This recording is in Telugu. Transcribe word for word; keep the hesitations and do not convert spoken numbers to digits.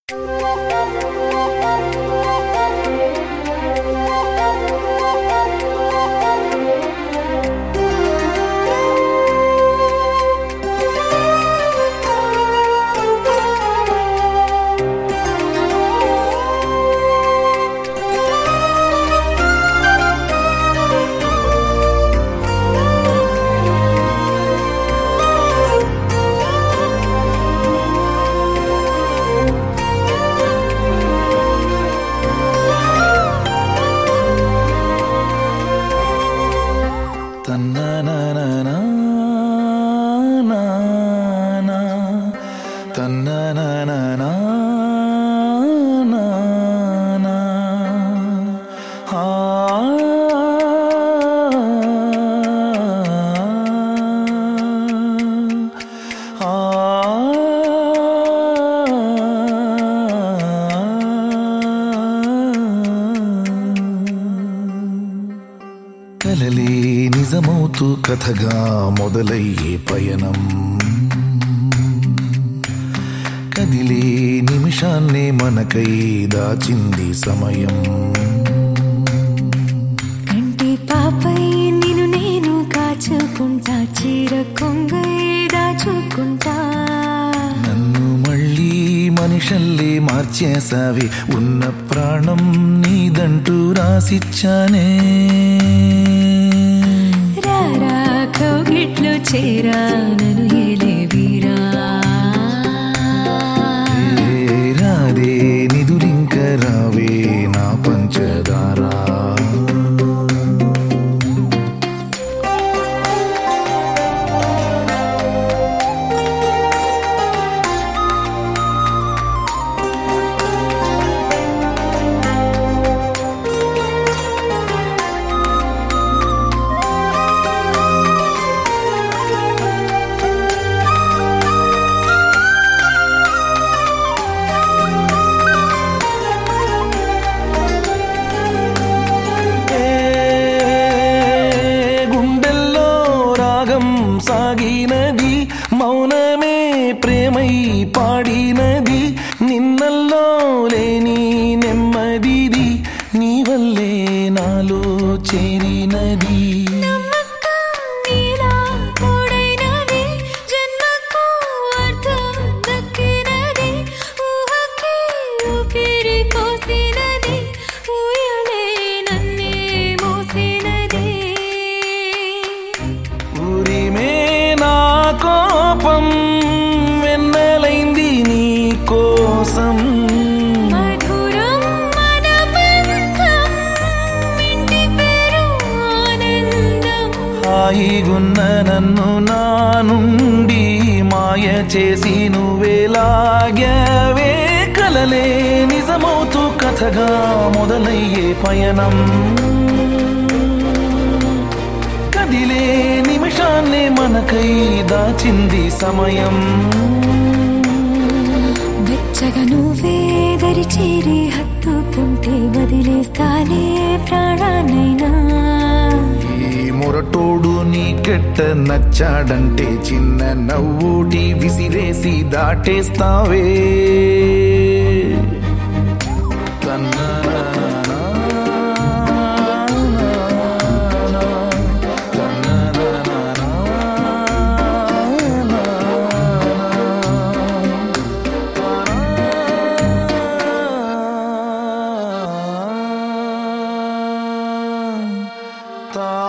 కలలే నిజమవుతూ కథగా మొదలయ్యే పయనం, కదిలే నిమిషాన్నే మనకై దాచింది సమయం. కంటి పాపై నిన్ను నేను కాచుకుంటా, చీర కొంగై దాచుకుంటా. నన్ను మళ్ళీ మనిషల్లే మార్చేసావి, ఉన్న ప్రాణం నీదంటూ రాసిచ్చానే. రారా కౌగిట్లో చేరా నన్ను ఏలే వీరా, రాదే నిదురింక రావే నా పంచదారా. సాగినది మౌనమే ప్రేమై పాడినది, నిన్నల్లో లేని నెమ్మదిది నీ వల్లే నాలో చేరినది. కోపం వెన్నెలైంది నీ కోసం, మధురం మన బంధం, ఇంటి పేరు ఆనందం. హాయిగున్న నన్ను నా నుండి మాయ చేసి నువ్వేలాగావే. కలలే నిజమవుతూ కథగా మొదలయ్యే పయనం, కదిలే నిమిషాన్నే మనకై దాచింది సమయం. వెచ్చగా నువ్వే దరి చేరి హత్తుకుంటే వదిలేస్తానే ప్రాణానైనా. ఈ మొరటోడు నీకెట్ట నచ్చాడంటే చిన్న నవ్వుటి విసిరేసి దాటేస్తావే. తన్నా తా